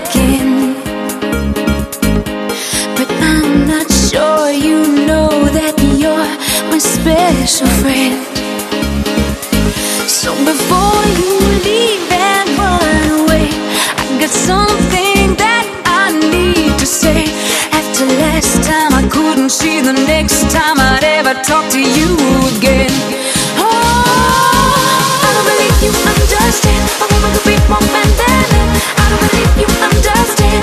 again. But I'm not sure you know that you're my special friend. So before you leave and run away, I got something that I need to say. After last time I couldn't see the next time I'd ever talk to you again. Oh, I don't believe you understand. A woman could be more man than that. I don't believe you understand.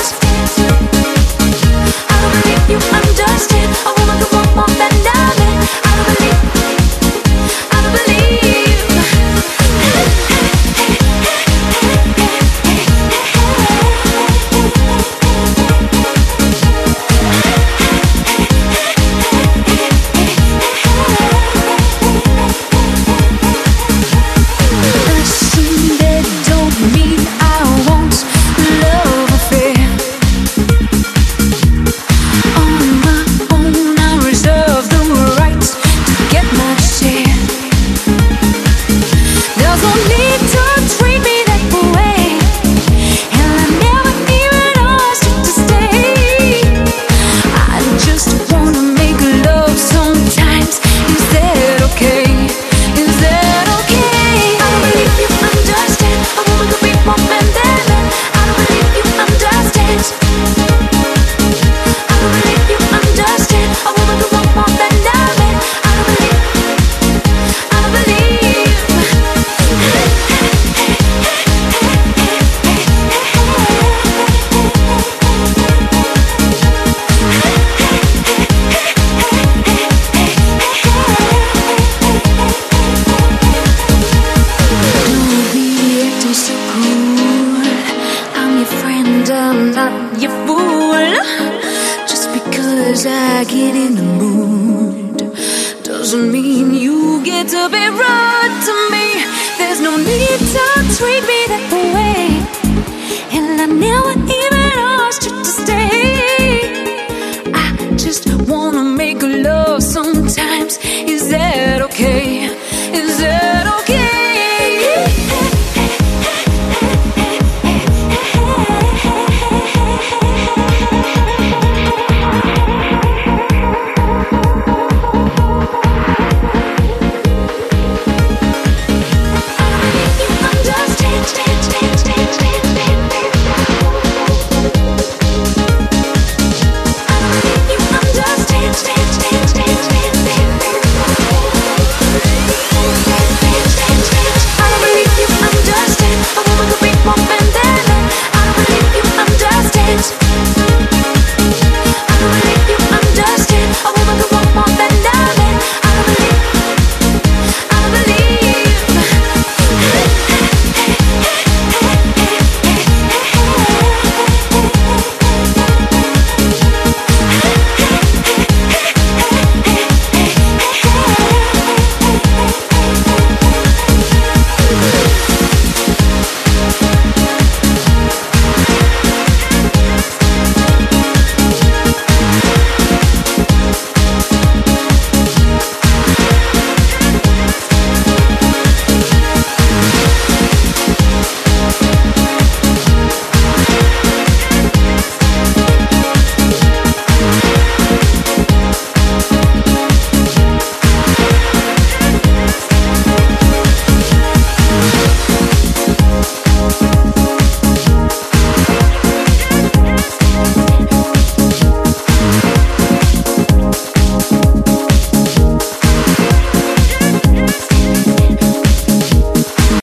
I don't believe you understand. A woman could want more than that. I don't believe. I don't believe. I'm not your fool. Just because I get in the mood doesn't mean you get to be rude to me. There's no need to treat me that way.